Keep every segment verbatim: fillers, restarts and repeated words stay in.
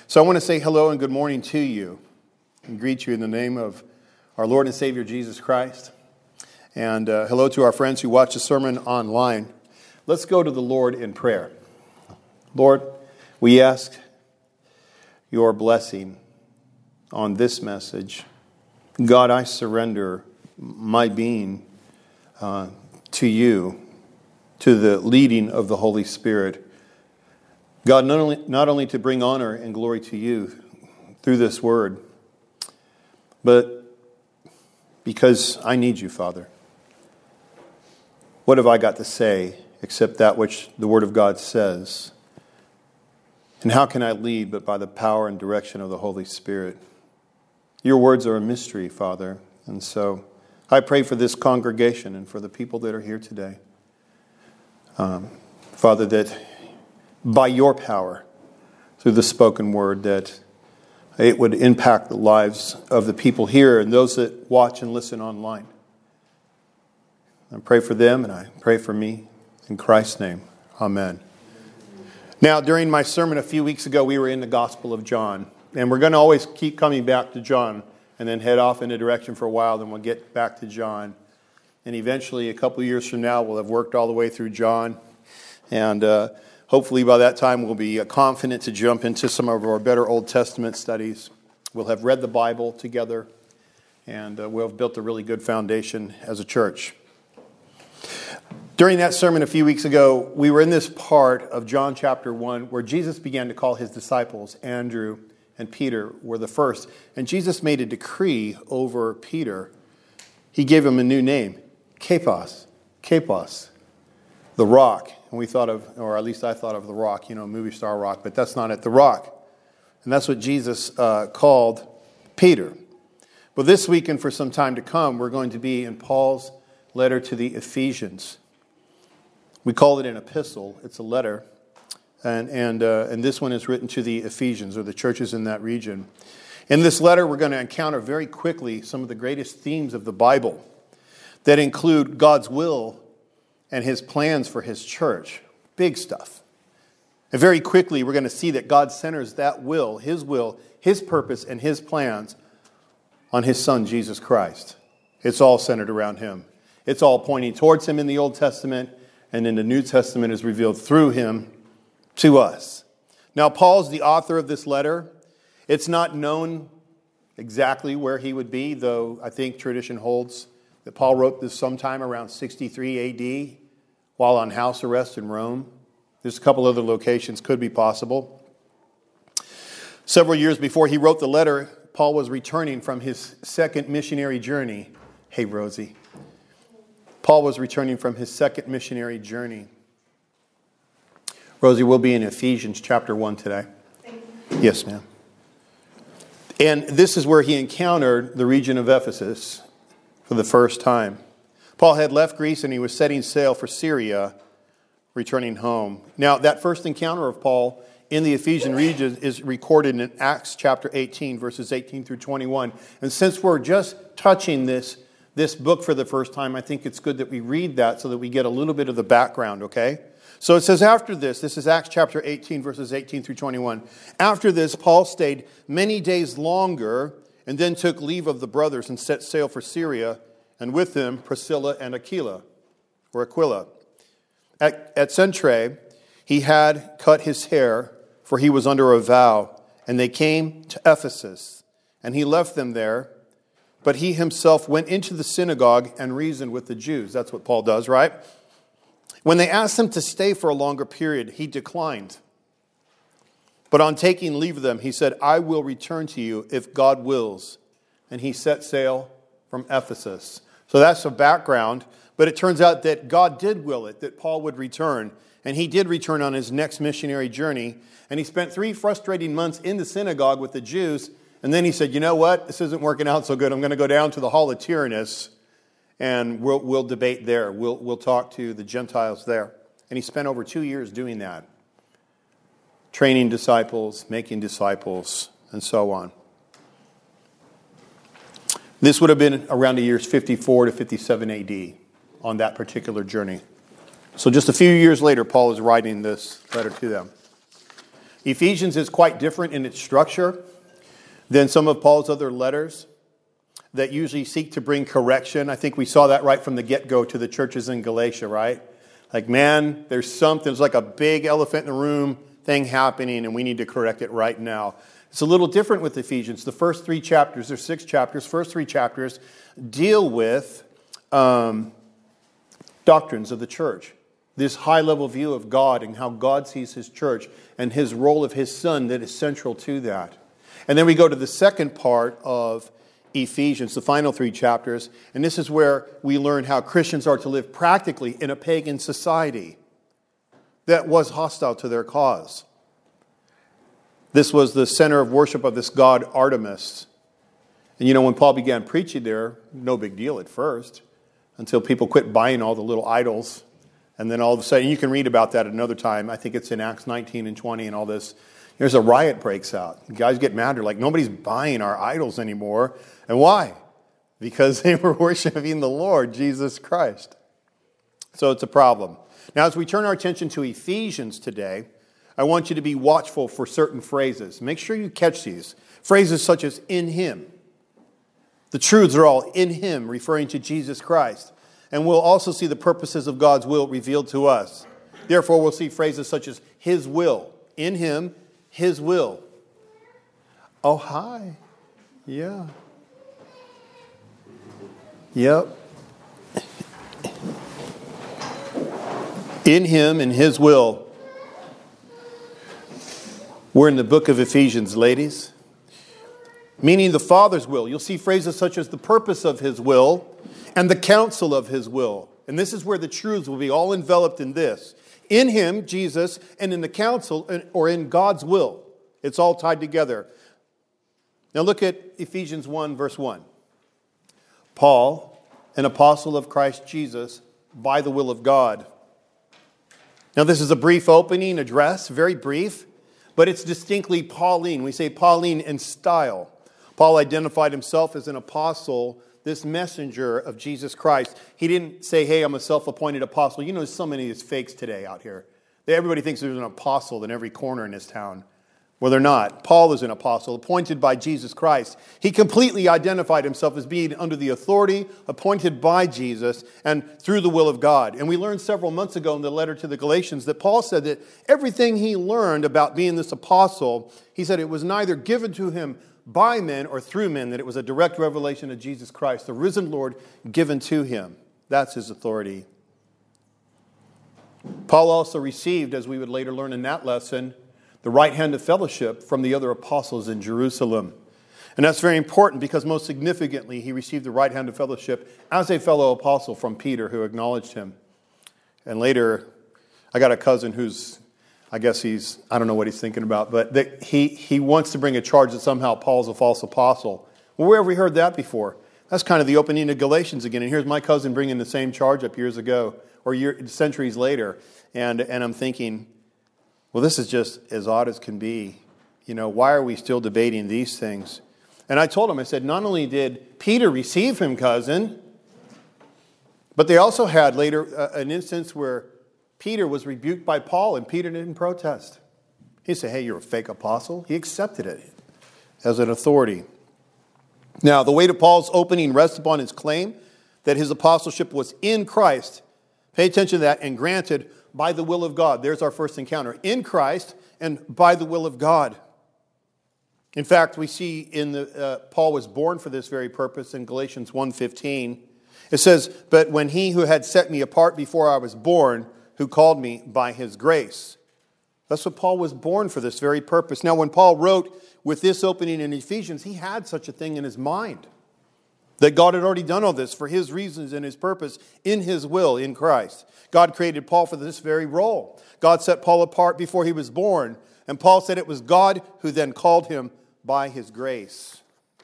So I want to say hello and good morning to you and greet you in the name of our Lord and Savior Jesus Christ. And uh, hello to our friends who watch the sermon online. Let's go to the Lord in prayer. Lord, we ask your blessing on this message. God, I surrender my being uh, to you, to the leading of the Holy Spirit. God, not only, not only to bring honor and glory to you through this word, but because I need you, Father. What have I got to say except that which the Word of God says? And how can I lead but by the power and direction of the Holy Spirit? Your words are a mystery, Father. And so I pray for this congregation and for the people that are here today. Um, Father, that by your power, through the spoken word, that it would impact the lives of the people here and those that watch and listen online. I pray for them and I pray for me. In Christ's name, amen. Now, during my sermon a few weeks ago, we were in the Gospel of John. And we're going to always keep coming back to John and then head off in a direction for a while, then we'll get back to John. And eventually, a couple of years from now, we'll have worked all the way through John. And uh, hopefully by that time, we'll be uh, confident to jump into some of our better Old Testament studies. We'll have read the Bible together, and uh, we'll have built a really good foundation as a church. During that sermon a few weeks ago, we were in this part of John chapter one where Jesus began to call his disciples. Andrew and Peter were the first. And Jesus made a decree over Peter. He gave him a new name, Kepos, Kepos, the rock. And we thought of, or at least I thought of the rock, you know, movie star rock, but that's not it, the rock. And that's what Jesus uh, called Peter. But this week and for some time to come, we're going to be in Paul's letter to the Ephesians. We call it an epistle. It's a letter. And and uh, and this one is written to the Ephesians, or the churches in that region. In this letter, we're going to encounter very quickly some of the greatest themes of the Bible that include God's will and his plans for his church. Big stuff. And very quickly, we're going to see that God centers that will, his will, his purpose, and his plans on his Son, Jesus Christ. It's all centered around him. It's all pointing towards him in the Old Testament, and in the New Testament is revealed through him to us. Now, Paul's the author of this letter. It's not known exactly where he would be, though I think tradition holds that Paul wrote this sometime around sixty-three A D while on house arrest in Rome. There's a couple other locations could be possible. Several years before he wrote the letter, Paul was returning from his second missionary journey. Hey, Rosie. Paul was returning from his second missionary journey. Rosie, we'll be in Ephesians chapter one today. Yes, ma'am. And this is where he encountered the region of Ephesus for the first time. Paul had left Greece and he was setting sail for Syria, returning home. Now, that first encounter of Paul in the Ephesian region is recorded in Acts chapter eighteen, verses eighteen through twenty-one. And since we're just touching this This book for the first time, I think it's good that we read that so that we get a little bit of the background, okay? So it says after this, this is Acts chapter eighteen, verses eighteen through twenty-one. After this, Paul stayed many days longer and then took leave of the brothers and set sail for Syria, and with them Priscilla and Aquila, or Aquila. At, at Cenchreae, he had cut his hair, for he was under a vow, and they came to Ephesus, and he left them there. But he himself went into the synagogue and reasoned with the Jews. That's what Paul does, right? When they asked him to stay for a longer period, he declined. But on taking leave of them, he said, I will return to you if God wills. And he set sail from Ephesus. So that's the background. But it turns out that God did will it, that Paul would return. And he did return on his next missionary journey. And he spent three frustrating months in the synagogue with the Jews. And then he said, you know what? This isn't working out so good. I'm going to go down to the Hall of Tyrannus and we'll, we'll debate there. We'll, we'll talk to the Gentiles there. And he spent over two years doing that. Training disciples, making disciples, and so on. This would have been around the years fifty-four to fifty-seven A D on that particular journey. So just a few years later, Paul is writing this letter to them. Ephesians is quite different in its structure than some of Paul's other letters that usually seek to bring correction. I think we saw that right from the get-go to the churches in Galatia, right? Like, man, there's something, there's like a big elephant in the room thing happening, and we need to correct it right now. It's a little different with Ephesians. The first three chapters, there's six chapters, first three chapters deal with um, doctrines of the church. This high-level view of God and how God sees His church and His role of His Son that is central to that. And then we go to the second part of Ephesians, the final three chapters, and this is where we learn how Christians are to live practically in a pagan society that was hostile to their cause. This was the center of worship of this god Artemis. And you know, when Paul began preaching there, no big deal at first, until people quit buying all the little idols. And then all of a sudden, you can read about that at another time. I think it's in Acts nineteen and twenty and all this. There's a riot breaks out. The guys get mad. They're like, nobody's buying our idols anymore. And why? Because they were worshiping the Lord, Jesus Christ. So it's a problem. Now, as we turn our attention to Ephesians today, I want you to be watchful for certain phrases. Make sure you catch these. Phrases such as in Him. The truths are all in Him, referring to Jesus Christ. And we'll also see the purposes of God's will revealed to us. Therefore, we'll see phrases such as His will. In Him, His will. Oh, hi. Yeah. Yep. In Him and His will. We're in the book of Ephesians, ladies. Meaning the Father's will. You'll see phrases such as the purpose of His will and the counsel of His will. And this is where the truths will be all enveloped in this. In Him, Jesus, and in the counsel, or in God's will. It's all tied together. Now look at Ephesians one, verse one. Paul, an apostle of Christ Jesus, by the will of God. Now this is a brief opening address, very brief, but it's distinctly Pauline. We say Pauline in style. Paul identified himself as an apostle, this messenger of Jesus Christ. He didn't say, hey, I'm a self-appointed apostle. You know, there's so many of these fakes today out here. Everybody thinks there's an apostle in every corner in this town. Well, they're not. Paul is an apostle appointed by Jesus Christ. He completely identified himself as being under the authority appointed by Jesus and through the will of God. And we learned several months ago in the letter to the Galatians that Paul said that everything he learned about being this apostle, he said it was neither given to him by men or through men, that it was a direct revelation of Jesus Christ, the risen Lord, given to him. That's his authority. Paul also received, as we would later learn in that lesson, the right hand of fellowship from the other apostles in Jerusalem. And that's very important because most significantly, he received the right hand of fellowship as a fellow apostle from Peter, who acknowledged him. And later, I got a cousin who's, I guess he's, I don't know what he's thinking about, but that he, he wants to bring a charge that somehow Paul's a false apostle. Well, where have we heard that before? That's kind of the opening of Galatians again. And here's my cousin bringing the same charge up years ago, or year, centuries later. And, and I'm thinking, well, this is just as odd as can be. You know, why are we still debating these things? And I told him, I said, not only did Peter receive him, cousin, but they also had later uh, an instance where Peter was rebuked by Paul and Peter didn't protest. He said, hey, you're a fake apostle. He accepted it as an authority. Now, the weight of Paul's opening rests upon his claim that his apostleship was in Christ. Pay attention to that, and granted by the will of God. There's our first encounter. In Christ and by the will of God. In fact, we see in the uh, Paul was born for this very purpose in Galatians one fifteen. It says, but when he who had set me apart before I was born, who called me by his grace. That's what Paul was born for, this very purpose. Now, when Paul wrote with this opening in Ephesians, he had such a thing in his mind. That God had already done all this for his reasons and his purpose in his will in Christ. God created Paul for this very role. God set Paul apart before he was born. And Paul said it was God who then called him by his grace.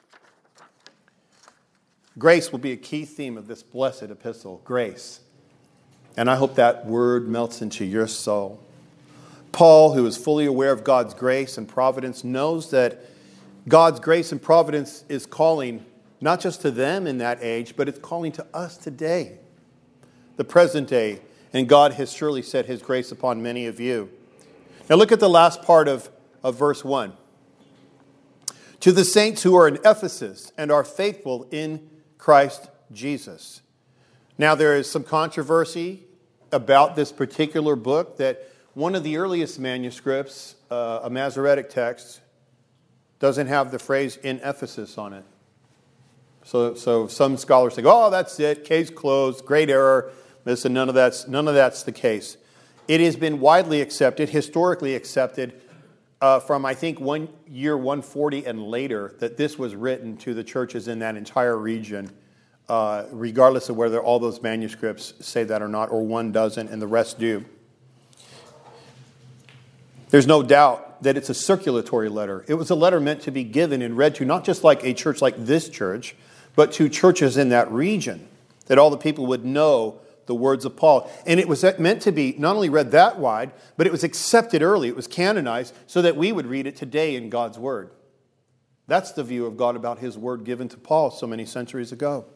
Grace will be a key theme of this blessed epistle. Grace. And I hope that word melts into your soul. Paul, who is fully aware of God's grace and providence, knows that God's grace and providence is calling not just to them in that age, but it's calling to us today, the present day. And God has surely set his grace upon many of you. Now look at the last part of, of verse one. To the saints who are in Ephesus and are faithful in Christ Jesus. Now there is some controversy about this particular book, that one of the earliest manuscripts, uh, a Masoretic text, doesn't have the phrase in Ephesus on it. So, so some scholars think, oh, that's it, case closed, great error. Listen, none of that's none of that's the case. It has been widely accepted, historically accepted, uh, from I think one year one forty and later, that this was written to the churches in that entire region, uh, regardless of whether all those manuscripts say that or not, or one doesn't and the rest do. There's no doubt that it's a circulatory letter. It was a letter meant to be given and read to not just like a church like this church, but to churches in that region, that all the people would know the words of Paul. And it was meant to be not only read that wide, but it was accepted early. It was canonized so that we would read it today in God's Word. That's the view of God about His Word given to Paul so many centuries ago.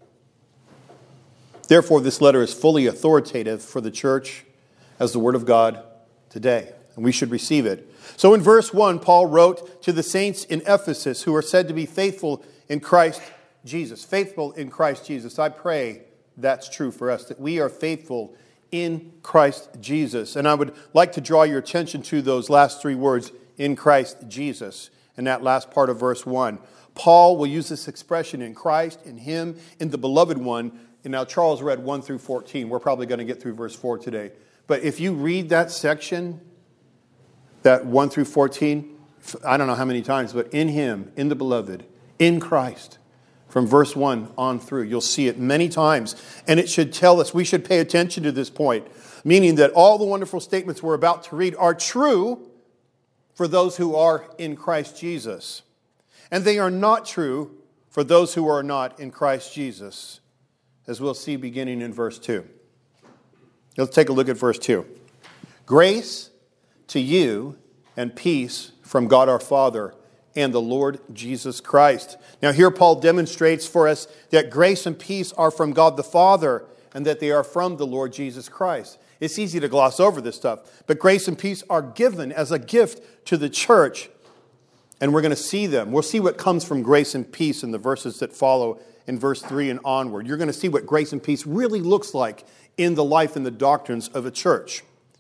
Therefore, this letter is fully authoritative for the church as the Word of God today. And we should receive it. So in verse one, Paul wrote to the saints in Ephesus who are said to be faithful in Christ Jesus. Faithful in Christ Jesus. I pray that's true for us, that we are faithful in Christ Jesus. And I would like to draw your attention to those last three words, in Christ Jesus, in that last part of verse one. Paul will use this expression, in Christ, in Him, in the Beloved One. And now Charles read one through fourteen. We're probably going to get through verse four today. But if you read that section, that one through fourteen, I don't know how many times, but in Him, in the Beloved, in Christ, from verse one on through, you'll see it many times. And it should tell us, we should pay attention to this point, meaning that all the wonderful statements we're about to read are true for those who are in Christ Jesus. And they are not true for those who are not in Christ Jesus, as we'll see beginning in verse two. Let's take a look at verse two. Grace to you and peace from God our Father and the Lord Jesus Christ. Now here Paul demonstrates for us that grace and peace are from God the Father and that they are from the Lord Jesus Christ. It's easy to gloss over this stuff, but grace and peace are given as a gift to the church, and we're going to see them. We'll see what comes from grace and peace in the verses that follow in verse three and onward. You're going to see what grace and peace really looks like in the life and the doctrines of a church.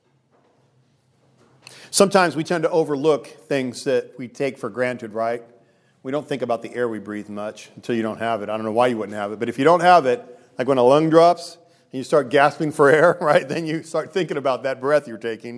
Sometimes we tend to overlook things that we take for granted, right? We don't think about the air we breathe much until you don't have it. I don't know why you wouldn't have it, but if you don't have it, like when a lung drops and you start gasping for air, right, then you start thinking about that breath you're taking.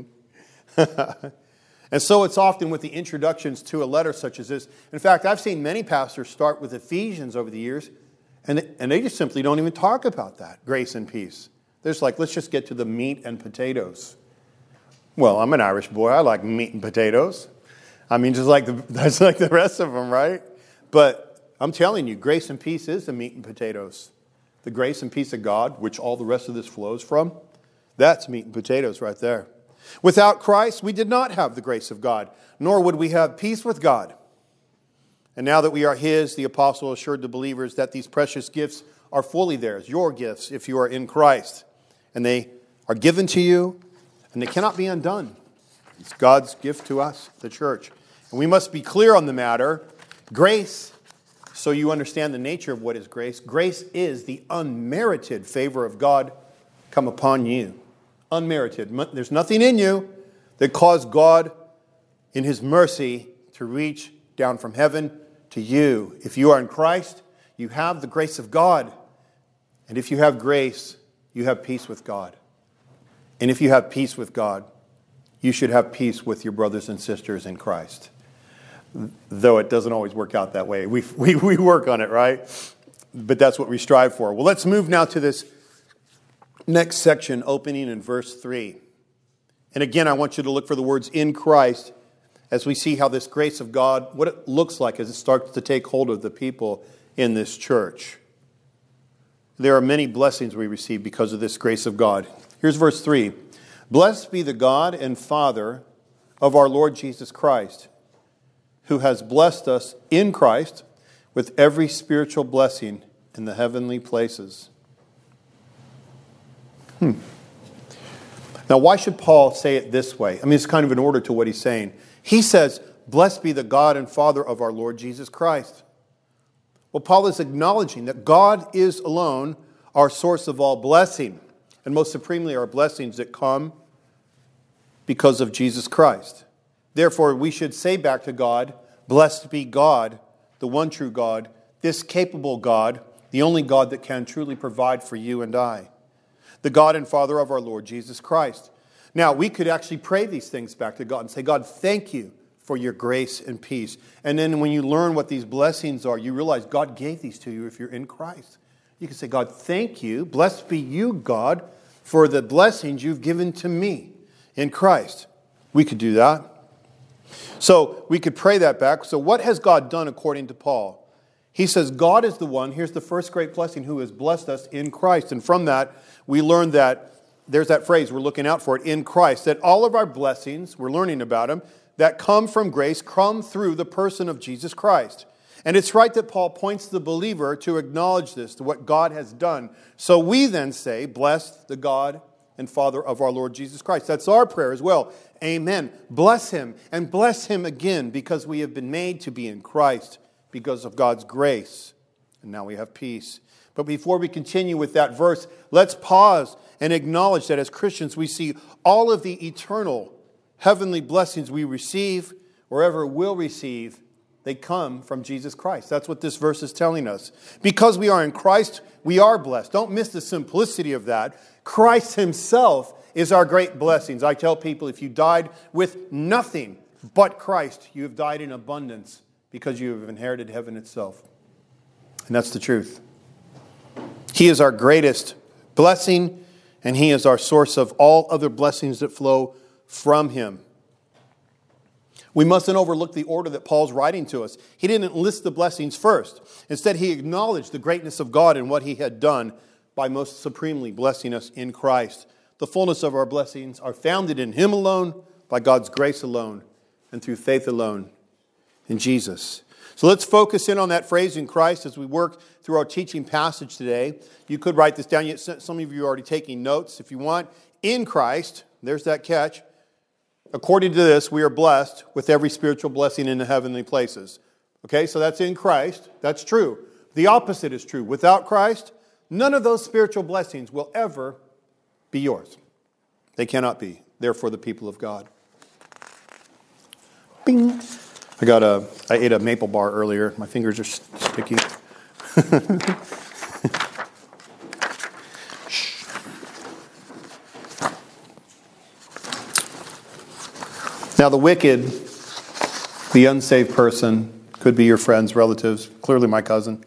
And so it's often with the introductions to a letter such as this. In fact, I've seen many pastors start with Ephesians over the years, and they, and they just simply don't even talk about that, grace and peace. They're just like, let's just get to the meat and potatoes. Well, I'm an Irish boy. I like meat and potatoes. I mean, just like the that's like the rest of them, right? But I'm telling you, grace and peace is the meat and potatoes. The grace and peace of God, which all the rest of this flows from, that's meat and potatoes right there. Without Christ, we did not have the grace of God, nor would we have peace with God. And now that we are His, the apostle assured the believers that these precious gifts are fully theirs, your gifts, if you are in Christ. And they are given to you, and they cannot be undone. It's God's gift to us, the church. And we must be clear on the matter. Grace, so you understand the nature of what is grace, grace is the unmerited favor of God come upon you. Unmerited. There's nothing in you that caused God, in His mercy, to reach down from heaven to you. If you are in Christ, you have the grace of God. And if you have grace, you have peace with God. And if you have peace with God, you should have peace with your brothers and sisters in Christ. Though it doesn't always work out that way. We, we, we work on it, right? But that's what we strive for. Well, let's move now to this next section, opening in verse three. And again, I want you to look for the words in Christ as we see how this grace of God, what it looks like as it starts to take hold of the people in this church. There are many blessings we receive because of this grace of God. Here's verse three. Blessed be the God and Father of our Lord Jesus Christ, who has blessed us in Christ with every spiritual blessing in the heavenly places. Hmm. Now, why should Paul say it this way? I mean, it's kind of in order to what he's saying. He says, "Blessed be the God and Father of our Lord Jesus Christ." Well, Paul is acknowledging that God is alone our source of all blessing, and most supremely our blessings that come because of Jesus Christ. Therefore, we should say back to God, "Blessed be God, the one true God, this capable God, the only God that can truly provide for you and I, the God and Father of our Lord Jesus Christ." Now, we could actually pray these things back to God and say, "God, thank you for your grace and peace." And then when you learn what these blessings are, you realize God gave these to you if you're in Christ. You can say, "God, thank you. Blessed be you, God, for the blessings you've given to me in Christ." We could do that. So we could pray that back. So what has God done according to Paul? He says God is the one, here's the first great blessing, who has blessed us in Christ. And from that, we learn that, there's that phrase, we're looking out for it, in Christ, that all of our blessings, we're learning about them, that come from grace, come through the person of Jesus Christ. And it's right that Paul points the believer to acknowledge this, to what God has done. So we then say, "Blessed the God and Father of our Lord Jesus Christ." That's our prayer as well. Amen. Bless him, and bless him again, because we have been made to be in Christ because of God's grace. And now we have peace. But before we continue with that verse, let's pause and acknowledge that as Christians we see all of the eternal heavenly blessings we receive, or ever will receive, they come from Jesus Christ. That's what this verse is telling us. Because we are in Christ, we are blessed. Don't miss the simplicity of that. Christ himself is our great blessings. I tell people, if you died with nothing but Christ, you have died in abundance, because you have inherited heaven itself. And that's the truth. He is our greatest blessing, and he is our source of all other blessings that flow from him. We mustn't overlook the order that Paul's writing to us. He didn't list the blessings first. Instead, he acknowledged the greatness of God and what he had done by most supremely blessing us in Christ. The fullness of our blessings are founded in him alone, by God's grace alone, and through faith alone in Jesus. So let's focus in on that phrase, in Christ, as we work through our teaching passage today. You could write this down. Some of you are already taking notes. If you want, in Christ, there's that catch. According to this, we are blessed with every spiritual blessing in the heavenly places. Okay, so that's in Christ. That's true. The opposite is true. Without Christ, none of those spiritual blessings will ever be yours. They cannot be. Therefore, the people of God. Bing. I got a. I ate a maple bar earlier. My fingers are sticky. Now, the wicked, the unsaved person, could be your friends, relatives, clearly my cousin,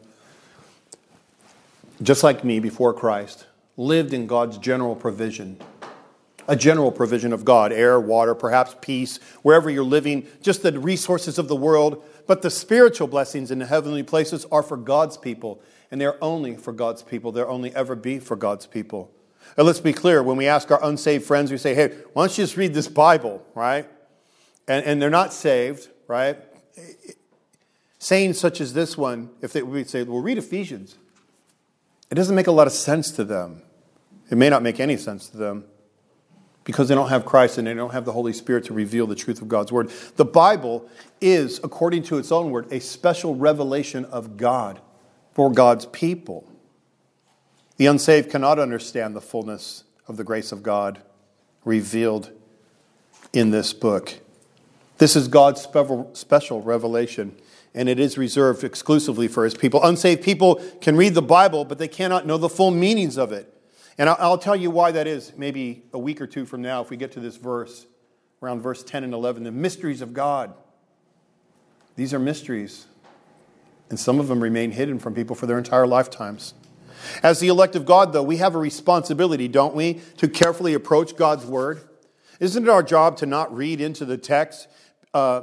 just like me before Christ, lived in God's general provision. A general provision of God, air, water, perhaps peace, wherever you're living, just the resources of the world. But the spiritual blessings in the heavenly places are for God's people. And they're only for God's people. They'll only ever be for God's people. And let's be clear, when we ask our unsaved friends, we say, "Hey, why don't you just read this Bible," right? And, and they're not saved, right? Saying such as this one, if they would say, "Well, read Ephesians," it doesn't make a lot of sense to them. It may not make any sense to them, because they don't have Christ and they don't have the Holy Spirit to reveal the truth of God's Word. The Bible is, according to its own word, a special revelation of God for God's people. The unsaved cannot understand the fullness of the grace of God revealed in this book. This is God's special revelation, and it is reserved exclusively for his people. Unsaved people can read the Bible, but they cannot know the full meanings of it. And I'll tell you why that is maybe a week or two from now if we get to this verse, around verse ten and eleven. The mysteries of God. These are mysteries. And some of them remain hidden from people for their entire lifetimes. As the elect of God, though, we have a responsibility, don't we, to carefully approach God's Word? Isn't it our job to not read into the text? Uh,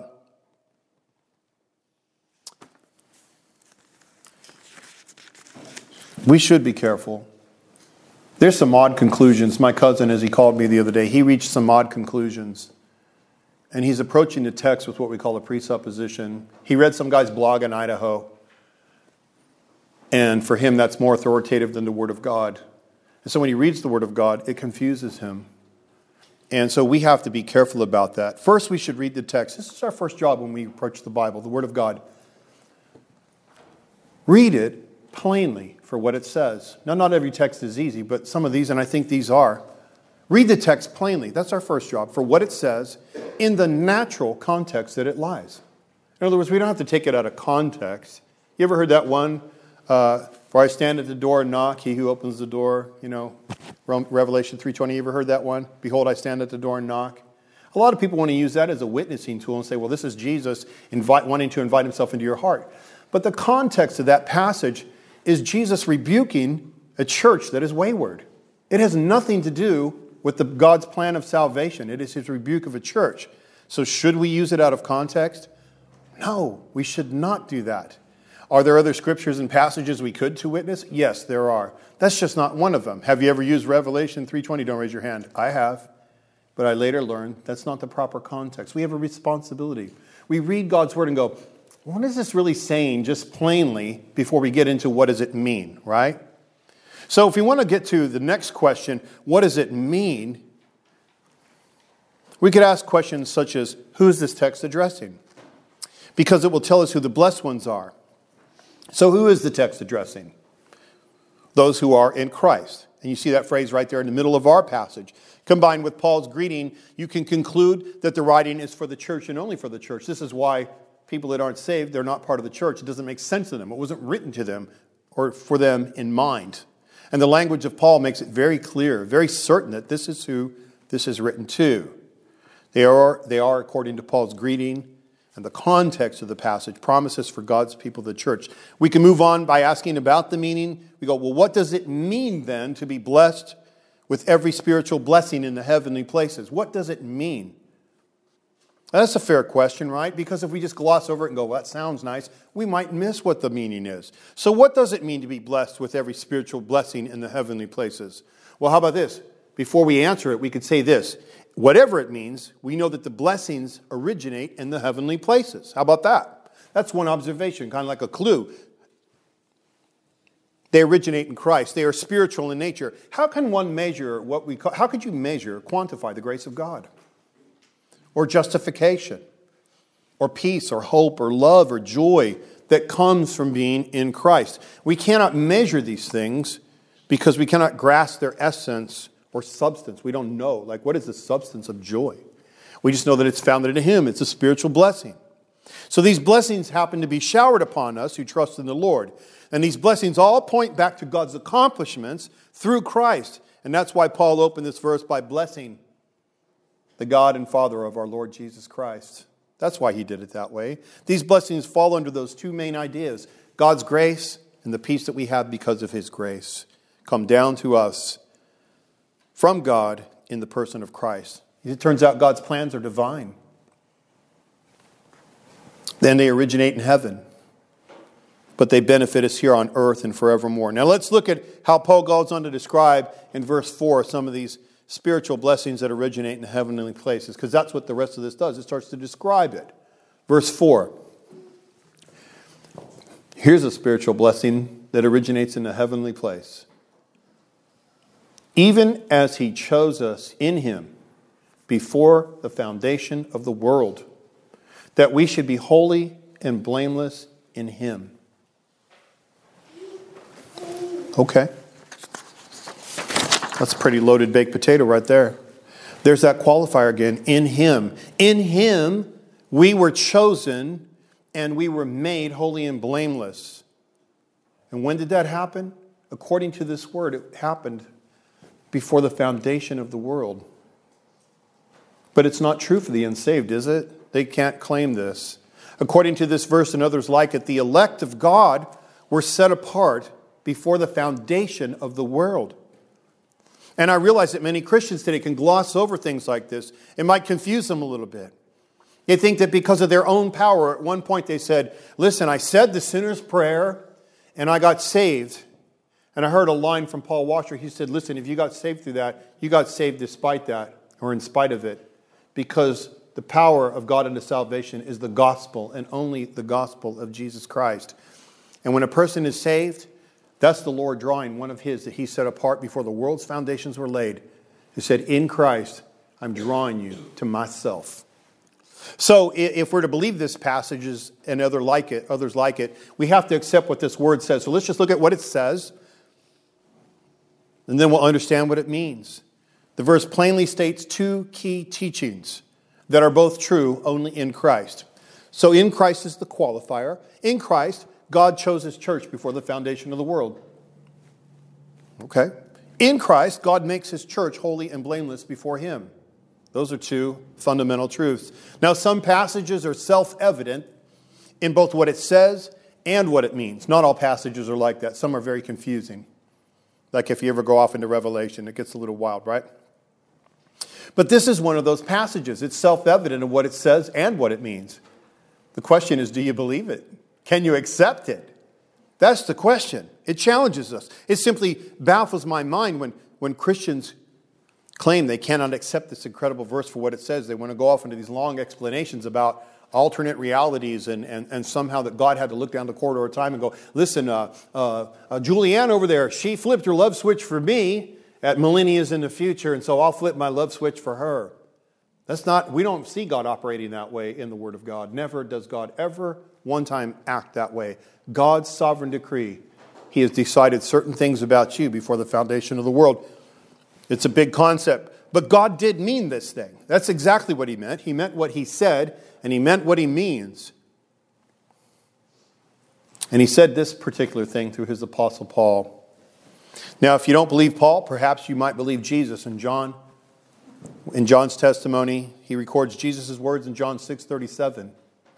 we should be careful. There's some odd conclusions. My cousin, as he called me the other day, he reached some odd conclusions. And he's approaching the text with what we call a presupposition. He read some guy's blog in Idaho. And for him, that's more authoritative than the Word of God. And so when he reads the Word of God, it confuses him. And so we have to be careful about that. First, we should read the text. This is our first job when we approach the Bible, the Word of God. Read it plainly for what it says. Now, not every text is easy, but some of these, and I think these are. Read the text plainly. That's our first job, for what it says in the natural context that it lies. In other words, we don't have to take it out of context. You ever heard that one? Uh, for I stand at the door and knock, he who opens the door, you know, Revelation three twenty, you ever heard that one? Behold, I stand at the door and knock. A lot of people want to use that as a witnessing tool and say, well, this is Jesus invite, wanting to invite himself into your heart. But the context of that passage is Jesus rebuking a church that is wayward. It has nothing to do with the God's plan of salvation. It is his rebuke of a church. So should we use it out of context? No, we should not do that. Are there other scriptures and passages we could to witness? Yes, there are. That's just not one of them. Have you ever used Revelation three twenty? Don't raise your hand. I have. But I later learned that's not the proper context. We have a responsibility. We read God's word and go, what is this really saying just plainly before we get into what does it mean, right? So if we want to get to the next question, what does it mean? We could ask questions such as, who is this text addressing? Because it will tell us who the blessed ones are. So who is the text addressing? Those who are in Christ. And you see that phrase right there in the middle of our passage. Combined with Paul's greeting, you can conclude that the writing is for the church and only for the church. This is why people that aren't saved, they're not part of the church. It doesn't make sense to them. It wasn't written to them or for them in mind. And the language of Paul makes it very clear, very certain that this is who this is written to. They are, they are according to Paul's greeting, and the context of the passage promises for God's people, the church. We can move on by asking about the meaning. We go, well, what does it mean then to be blessed with every spiritual blessing in the heavenly places? What does it mean? That's a fair question, right? Because if we just gloss over it and go, well, that sounds nice, we might miss what the meaning is. So what does it mean to be blessed with every spiritual blessing in the heavenly places? Well, how about this? Before we answer it, we could say this. Whatever it means, we know that the blessings originate in the heavenly places. How about that? That's one observation, kind of like a clue. They originate in Christ. They are spiritual in nature. How can one measure what we call, how could you measure, quantify the grace of God? Or justification, or peace, or hope, or love, or joy that comes from being in Christ. We cannot measure these things because we cannot grasp their essence or substance. We don't know. Like, what is the substance of joy? We just know that it's founded in Him. It's a spiritual blessing. So these blessings happen to be showered upon us who trust in the Lord. And these blessings all point back to God's accomplishments through Christ. And that's why Paul opened this verse by blessing the God and Father of our Lord Jesus Christ. That's why he did it that way. These blessings fall under those two main ideas, God's grace and the peace that we have because of His grace, come down to us from God in the person of Christ. It turns out God's plans are divine. Then they originate in heaven, but they benefit us here on earth and forevermore. Now let's look at how Paul goes on to describe in verse four some of these spiritual blessings that originate in heavenly places, because that's what the rest of this does. It starts to describe it. Verse four. Here's a spiritual blessing that originates in a heavenly place. Even as He chose us in Him before the foundation of the world, that we should be holy and blameless in Him. Okay. That's a pretty loaded baked potato right there. There's that qualifier again. In Him. In Him we were chosen and we were made holy and blameless. And when did that happen? According to this word, it happened before the foundation of the world. But it's not true for the unsaved, is it? They can't claim this. According to this verse and others like it, the elect of God were set apart before the foundation of the world. And I realize that many Christians today can gloss over things like this. It might confuse them a little bit. They think that because of their own power, at one point they said, listen, I said the sinner's prayer and I got saved. And I heard a line from Paul Washer. He said, listen, if you got saved through that, you got saved despite that or in spite of it. Because the power of God unto salvation is the gospel and only the gospel of Jesus Christ. And when a person is saved, that's the Lord drawing one of His that He set apart before the world's foundations were laid. He said, in Christ, I'm drawing you to myself. So if we're to believe this passage and other like it, others like it, we have to accept what this word says. So let's just look at what it says, and then we'll understand what it means. The verse plainly states two key teachings that are both true only in Christ. So in Christ is the qualifier. In Christ, God chose His church before the foundation of the world. Okay. In Christ, God makes His church holy and blameless before Him. Those are two fundamental truths. Now, some passages are self-evident in both what it says and what it means. Not all passages are like that. Some are very confusing. Like if you ever go off into Revelation, it gets a little wild, right? But this is one of those passages. It's self-evident in what it says and what it means. The question is, do you believe it? Can you accept it? That's the question. It challenges us. It simply baffles my mind when, when Christians claim they cannot accept this incredible verse for what it says. They want to go off into these long explanations about alternate realities and, and, and somehow that God had to look down the corridor of time and go, listen, uh, uh, uh, Julianne over there, she flipped her love switch for me at millennia's in the future, and so I'll flip my love switch for her. That's not, we don't see God operating that way in the Word of God. Never does God ever one time act that way. God's sovereign decree. He has decided certain things about you before the foundation of the world. It's a big concept. But God did mean this thing. That's exactly what He meant. He meant what He said, and He meant what He means. And He said this particular thing through His Apostle Paul. Now, if you don't believe Paul, perhaps you might believe Jesus. In John, in John's testimony, he records Jesus' words in John six thirty-seven.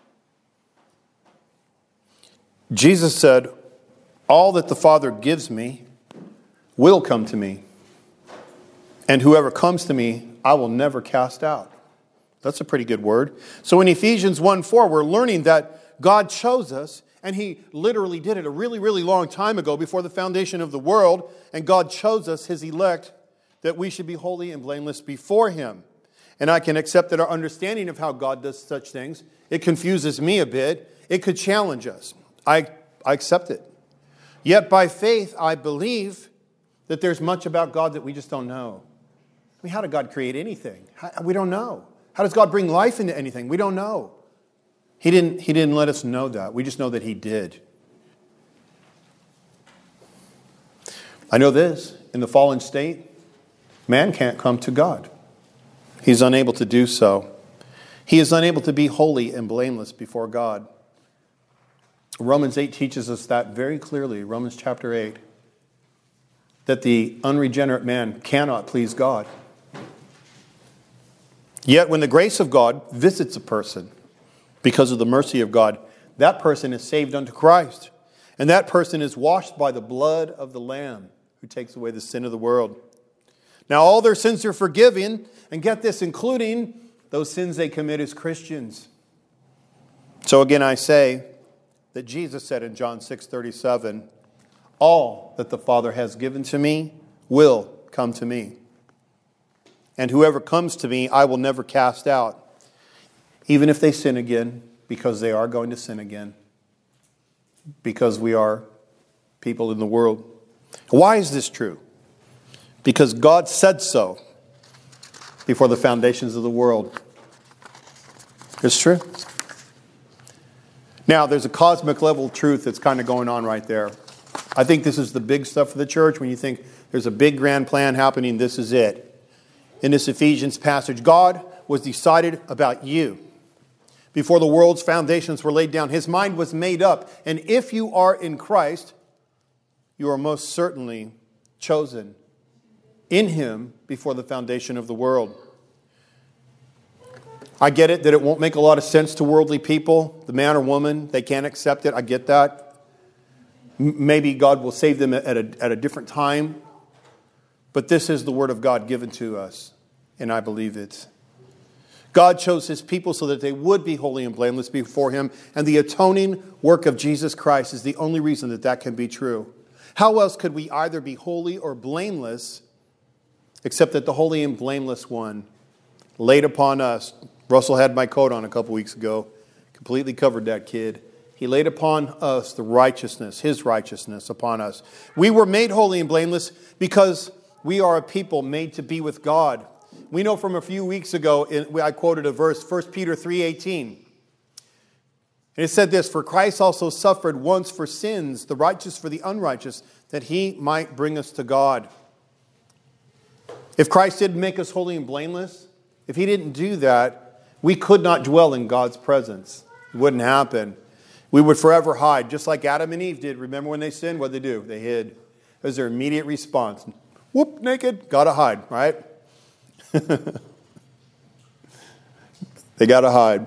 Jesus said, "All that the Father gives me will come to me. And whoever comes to me, I will never cast out." That's a pretty good word. So in Ephesians one four, we're learning that God chose us, and He literally did it a really, really long time ago before the foundation of the world. And God chose us, His elect, that we should be holy and blameless before Him. And I can accept that our understanding of how God does such things, it confuses me a bit. It could challenge us. I, I accept it. Yet by faith, I believe that there's much about God that we just don't know. I mean, how did God create anything? How, we don't know. How does God bring life into anything? We don't know. He didn't, he didn't let us know that. We just know that He did. I know this. In the fallen state, man can't come to God. He's unable to do so. He is unable to be holy and blameless before God. Romans eight teaches us that very clearly. Romans chapter eight. That the unregenerate man cannot please God. Yet when the grace of God visits a person because of the mercy of God, that person is saved unto Christ. And that person is washed by the blood of the Lamb who takes away the sin of the world. Now all their sins are forgiven, and get this, including those sins they commit as Christians. So again I say that Jesus said in John six thirty-seven, "All that the Father has given to me will come to me. And whoever comes to me, I will never cast out." Even if they sin again, because they are going to sin again. Because we are people in the world. Why is this true? Because God said so before the foundations of the world. It's true. Now, there's a cosmic level truth that's kind of going on right there. I think this is the big stuff for the church. When you think there's a big grand plan happening, this is it. In this Ephesians passage, God was decided about you. Before the world's foundations were laid down, His mind was made up. And if you are in Christ, you are most certainly chosen in Him before the foundation of the world. I get it that it won't make a lot of sense to worldly people. The man or woman, they can't accept it. I get that. Maybe God will save them at a, at a different time. But this is the Word of God given to us, and I believe it. God chose His people so that they would be holy and blameless before Him, and the atoning work of Jesus Christ is the only reason that that can be true. How else could we either be holy or blameless except that the holy and blameless one laid upon us? Russell had my coat on a couple weeks ago, completely covered that kid. He laid upon us the righteousness, His righteousness upon us. We were made holy and blameless because we are a people made to be with God. We know from a few weeks ago, in, I quoted a verse, First Peter three eighteen. And it said this, "For Christ also suffered once for sins, the righteous for the unrighteous, that he might bring us to God." If Christ didn't make us holy and blameless, if he didn't do that, we could not dwell in God's presence. It wouldn't happen. We would forever hide, just like Adam and Eve did. Remember when they sinned? What did they do? They hid. It was their immediate response. Whoop, naked, gotta hide, right? They gotta hide.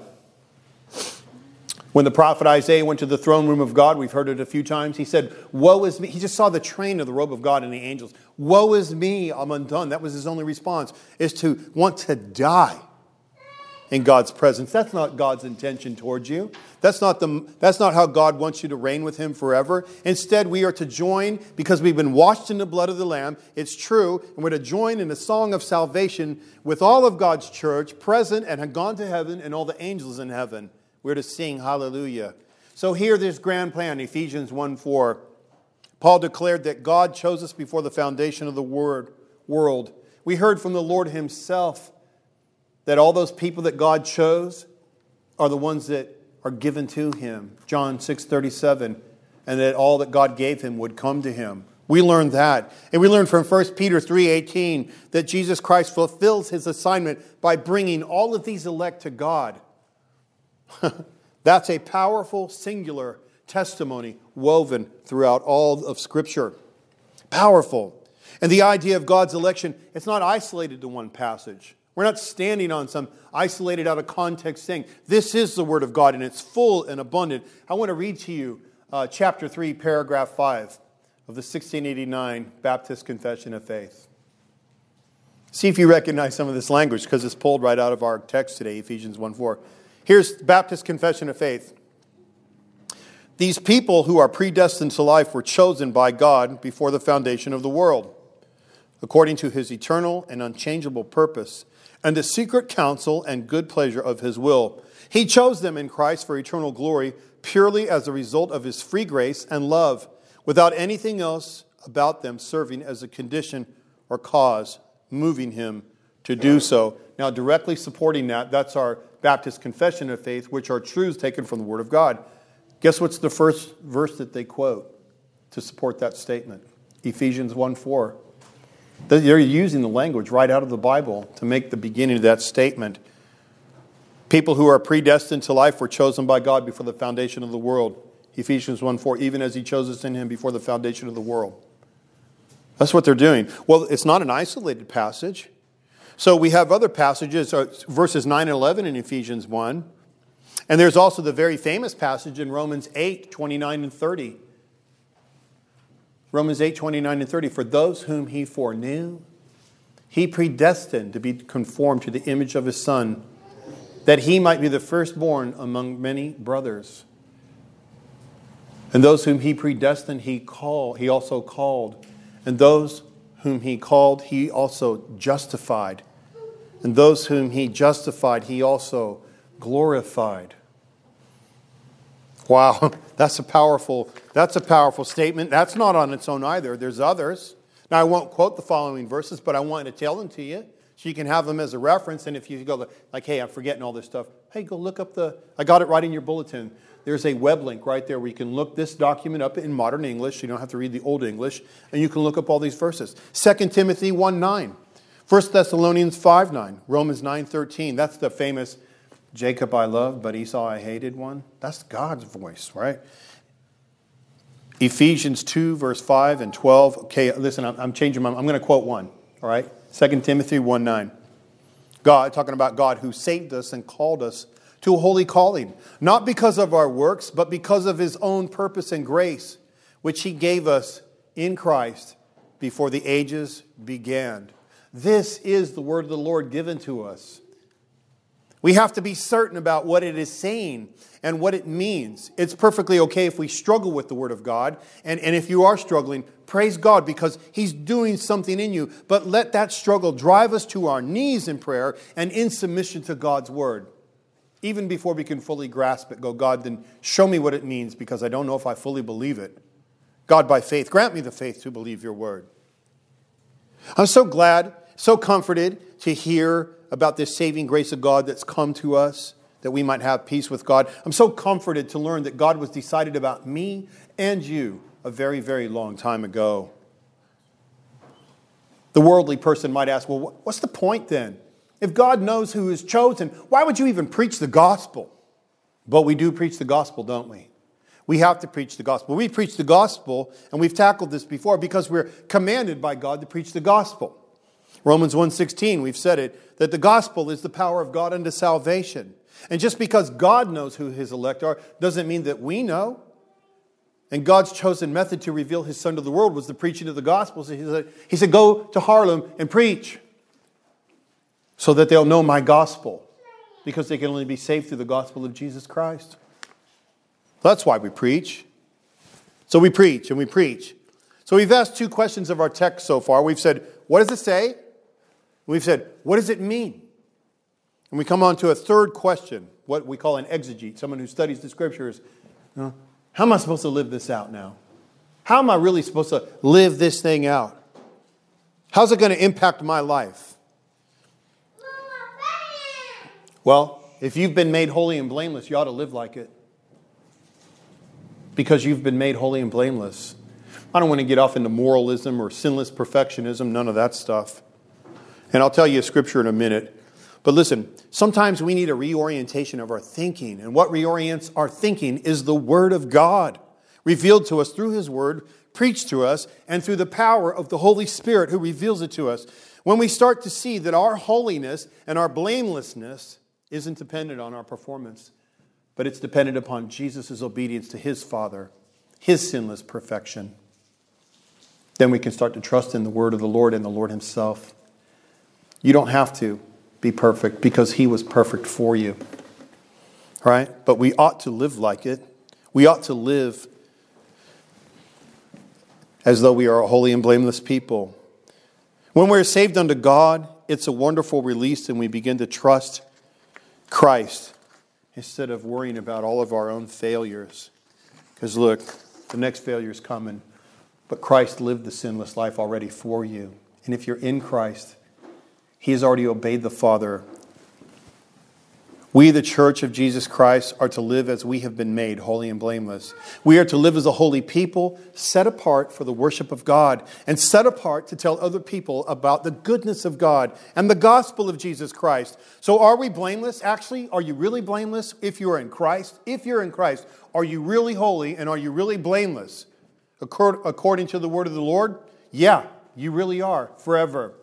When the prophet Isaiah went to the throne room of God, we've heard it a few times, he said, "Woe is me." He just saw the train of the robe of God and the angels. "Woe is me, I'm undone." That was his only response, is to want to die in God's presence. That's not God's intention towards you. That's not the. That's not how God wants you to reign with him forever. Instead, we are to join, because we've been washed in the blood of the Lamb. It's true. And we're to join in the song of salvation with all of God's church present and have gone to heaven, and all the angels in heaven. We're to sing hallelujah. So here, this grand plan, Ephesians one four. Paul declared that God chose us before the foundation of the word, world. We heard from the Lord himself that all those people that God chose are the ones that are given to him. John six thirty-seven. And that all that God gave him would come to him. We learned that. And we learned from First Peter three eighteen that Jesus Christ fulfills his assignment by bringing all of these elect to God. That's a powerful, singular testimony woven throughout all of Scripture. Powerful. And the idea of God's election, it's not isolated to one passage. We're not standing on some isolated out of context thing. This is the Word of God, and it's full and abundant. I want to read to you uh, chapter three, paragraph five of the sixteen eighty-nine Baptist Confession of Faith. See if you recognize some of this language, because it's pulled right out of our text today, Ephesians one four. Here's Baptist Confession of Faith. "These people who are predestined to life were chosen by God before the foundation of the world, according to his eternal and unchangeable purpose, and the secret counsel and good pleasure of his will. He chose them in Christ for eternal glory, purely as a result of his free grace and love, without anything else about them serving as a condition or cause moving him to do so." Now, directly supporting that, that's our Baptist Confession of Faith, which are truths taken from the Word of God. Guess what's the first verse that they quote to support that statement? Ephesians one four. They're using the language right out of the Bible to make the beginning of that statement. People who are predestined to life were chosen by God before the foundation of the world. Ephesians one four, even as he chose us in him before the foundation of the world. That's what they're doing. Well, it's not an isolated passage. So we have other passages, uh, verses nine and eleven in Ephesians one. And there's also the very famous passage in Romans eight, twenty-nine and thirty. Romans eight, twenty-nine and thirty. "For those whom he foreknew, he predestined to be conformed to the image of his Son, that he might be the firstborn among many brothers. And those whom he predestined, he called, he also called. And those whom he called, he also justified. And those whom he justified, he also glorified." Wow, that's a powerful, that's a powerful statement. That's not on its own either. There's others. Now, I won't quote the following verses, but I want to tell them to you so you can have them as a reference. And if you go like, "Hey, I'm forgetting all this stuff," hey, go look up the, I got it right in your bulletin. There's a web link right there where you can look this document up in modern English. You don't have to read the Old English. And you can look up all these verses. Second Timothy one nine. First Thessalonians five nine. Romans nine thirteen. That's the famous "Jacob I loved, but Esau I hated" one. That's God's voice, right? Ephesians two, verse five and twelve. Okay, listen, I'm, I'm changing my, I'm going to quote one, all right? Second Timothy one nine. God, talking about God who saved us and called us to a holy calling, not because of our works, but because of his own purpose and grace, which he gave us in Christ before the ages began. This is the word of the Lord given to us. We have to be certain about what it is saying and what it means. It's perfectly okay if we struggle with the Word of God. And, and if you are struggling, praise God because he's doing something in you. But let that struggle drive us to our knees in prayer and in submission to God's Word. Even before we can fully grasp it, go, "God, then show me what it means because I don't know if I fully believe it. God, by faith, grant me the faith to believe your Word." I'm so glad So comforted to hear about this saving grace of God that's come to us, that we might have peace with God. I'm so comforted to learn that God was decided about me and you a very, very long time ago. The worldly person might ask, well, what's the point then? If God knows who is chosen, why would you even preach the gospel? But we do preach the gospel, don't we? We have to preach the gospel. We preach the gospel, and we've tackled this before, because we're commanded by God to preach the gospel. Romans one sixteen, we've said it, that the gospel is the power of God unto salvation. And just because God knows who his elect are, doesn't mean that we know. And God's chosen method to reveal his Son to the world was the preaching of the gospel. So he said, he said, go to Harlem and preach, so that they'll know my gospel, because they can only be saved through the gospel of Jesus Christ. That's why we preach. So we preach and we preach. So we've asked two questions of our text so far. We've said, what does it say? We've said, what does it mean? And we come on to a third question, what we call an exegete, someone who studies the scriptures. You know, how am I supposed to live this out now? How am I really supposed to live this thing out? How's it going to impact my life? Well, if you've been made holy and blameless, you ought to live like it. Because you've been made holy and blameless. I don't want to get off into moralism or sinless perfectionism, none of that stuff. And I'll tell you a scripture in a minute. But listen, sometimes we need a reorientation of our thinking. And what reorients our thinking is the Word of God, revealed to us through His Word, preached to us, and through the power of the Holy Spirit who reveals it to us. When we start to see that our holiness and our blamelessness isn't dependent on our performance, but it's dependent upon Jesus' obedience to His Father, His sinless perfection, then we can start to trust in the word of the Lord and the Lord Himself. You don't have to be perfect, because He was perfect for you. All right? But we ought to live like it. We ought to live as though we are a holy and blameless people. When we're saved unto God, it's a wonderful release, and we begin to trust Christ instead of worrying about all of our own failures. Because look, the next failure is coming. But Christ lived the sinless life already for you. And if you're in Christ, He has already obeyed the Father. We, the church of Jesus Christ, are to live as we have been made, holy and blameless. We are to live as a holy people, set apart for the worship of God, and set apart to tell other people about the goodness of God and the gospel of Jesus Christ. So are we blameless? Actually, are you really blameless if you are in Christ? If you're in Christ, are you really holy and are you really blameless? According to the word of the Lord, yeah, you really are forever.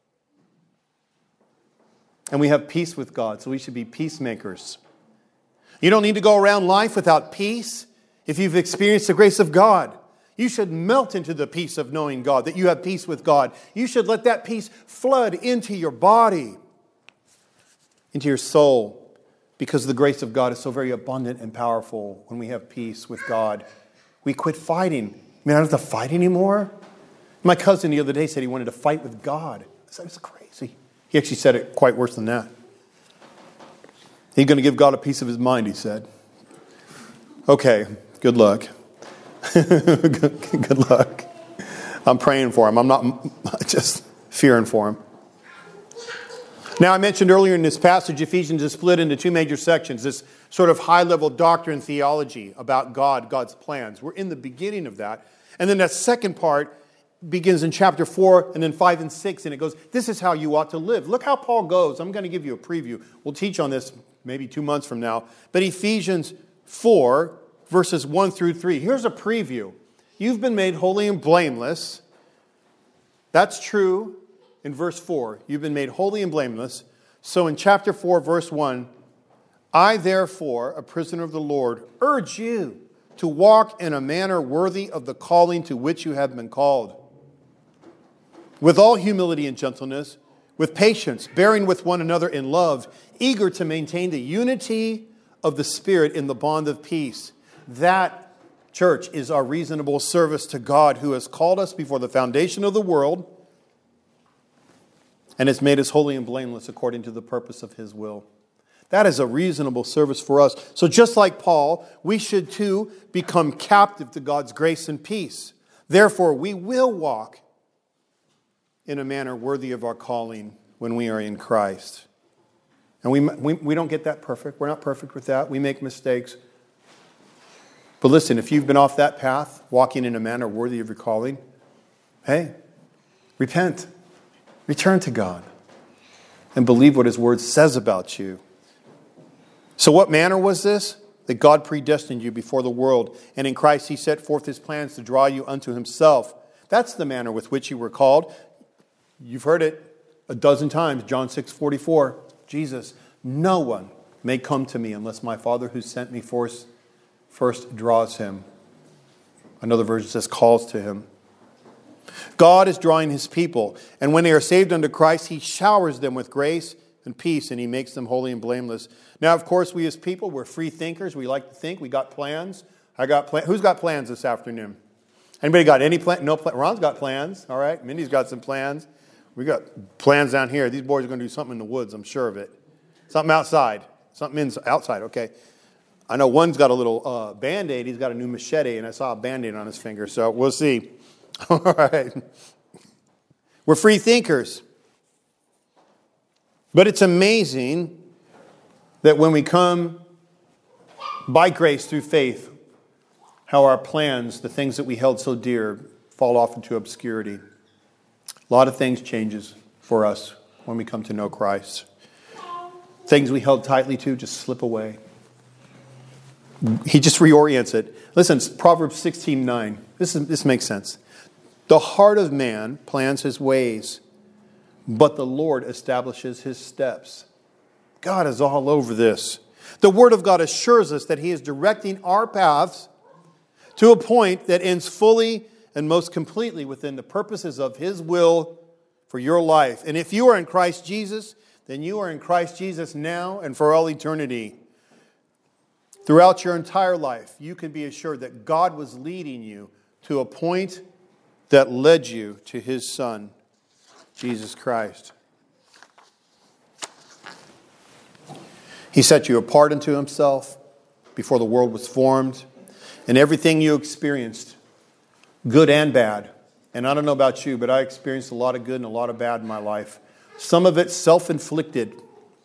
And we have peace with God, so we should be peacemakers. You don't need to go around life without peace if you've experienced the grace of God. You should melt into the peace of knowing God, that you have peace with God. You should let that peace flood into your body, into your soul, because the grace of God is so very abundant and powerful when we have peace with God. We quit fighting. I mean, I don't have to fight anymore. My cousin the other day said he wanted to fight with God. I said, it's crazy. He actually said it quite worse than that. He's going to give God a piece of his mind, he said. Okay, good luck. good, good luck. I'm praying for him. I'm not just fearing for him. Now, I mentioned earlier in this passage, Ephesians is split into two major sections. This sort of high-level doctrine theology about God, God's plans. We're in the beginning of that. And then that second part begins in chapter four and then five and six. And it goes, this is how you ought to live. Look how Paul goes. I'm going to give you a preview. We'll teach on this maybe two months from now. But Ephesians four, verses one through three. Here's a preview. You've been made holy and blameless. That's true in verse four. You've been made holy and blameless. So in chapter four, verse one, I therefore, a prisoner of the Lord, urge you to walk in a manner worthy of the calling to which you have been called, with all humility and gentleness, with patience, bearing with one another in love, eager to maintain the unity of the Spirit in the bond of peace. That, church, is our reasonable service to God, who has called us before the foundation of the world and has made us holy and blameless according to the purpose of His will. That is a reasonable service for us. So just like Paul, we should too become captive to God's grace and peace. Therefore, we will walk in a manner worthy of our calling when we are in Christ. And we, we, we don't get that perfect. We're not perfect with that. We make mistakes. But listen, if you've been off that path, walking in a manner worthy of your calling, hey, repent. Return to God. And believe what His Word says about you. So what manner was this? That God predestined you before the world. And in Christ He set forth His plans to draw you unto Himself. That's the manner with which you were called. You've heard it a dozen times. John six forty-four. Jesus, no one may come to me unless my Father who sent me forth first draws him. Another version says calls to him. God is drawing His people. And when they are saved unto Christ, He showers them with grace and peace, and He makes them holy and blameless. Now, of course, we as people, we're free thinkers. We like to think. We got plans. I got plans. Who's got plans this afternoon? Anybody got any plan? No plan. Ron's got plans. All right. Mindy's got some plans. We got plans down here. These boys are going to do something in the woods, I'm sure of it. Something outside. Something inside, outside, okay. I know one's got a little uh, Band-Aid. He's got a new machete, and I saw a Band-Aid on his finger, so we'll see. All right. We're free thinkers. But it's amazing that when we come by grace through faith, how our plans, the things that we held so dear, fall off into obscurity. A lot of things changes for us when we come to know Christ. Things we held tightly to just slip away. He just reorients it. Listen, Proverbs sixteen nine. This is, this makes sense. The heart of man plans his ways, but the Lord establishes his steps. God is all over this. The Word of God assures us that He is directing our paths to a point that ends fully and most completely within the purposes of His will for your life. And if you are in Christ Jesus, then you are in Christ Jesus now and for all eternity. Throughout your entire life, you can be assured that God was leading you to a point that led you to His Son, Jesus Christ. He set you apart unto Himself before the world was formed, and everything you experienced, good and bad. And I don't know about you, but I experienced a lot of good and a lot of bad in my life. Some of it self-inflicted.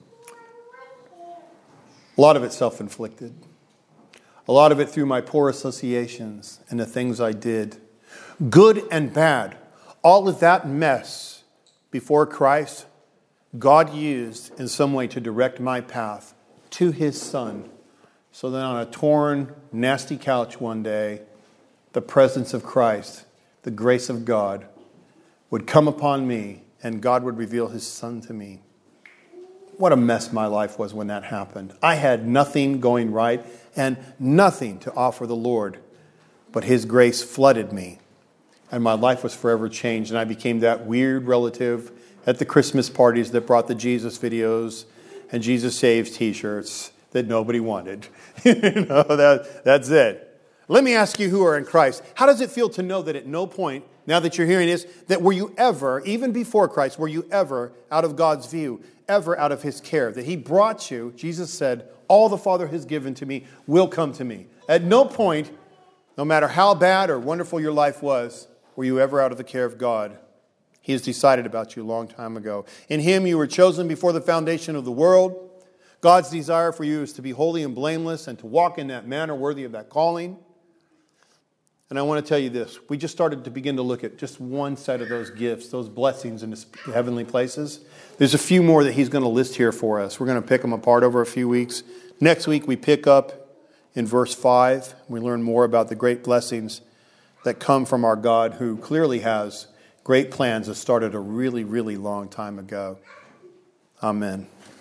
A lot of it self-inflicted. A lot of it through my poor associations and the things I did. Good and bad. All of that mess before Christ, God used in some way to direct my path to His Son. So that on a torn, nasty couch one day, the presence of Christ, the grace of God, would come upon me and God would reveal His Son to me. What a mess my life was when that happened. I had nothing going right and nothing to offer the Lord. But His grace flooded me. And my life was forever changed. And I became that weird relative at the Christmas parties that brought the Jesus videos and Jesus Saves t-shirts that nobody wanted. you know, that, that's it. Let me ask you who are in Christ. How does it feel to know that at no point, now that you're hearing this, that were you ever, even before Christ, were you ever out of God's view, ever out of His care? That He brought you, Jesus said, all the Father has given to me will come to me. At no point, no matter how bad or wonderful your life was, were you ever out of the care of God. He has decided about you a long time ago. In Him you were chosen before the foundation of the world. God's desire for you is to be holy and blameless and to walk in that manner worthy of that calling. And I want to tell you this. We just started to begin to look at just one side of those gifts, those blessings in the heavenly places. There's a few more that He's going to list here for us. We're going to pick them apart over a few weeks. Next week we pick up in verse five. We learn more about the great blessings that come from our God, who clearly has great plans that started a really, really long time ago. Amen.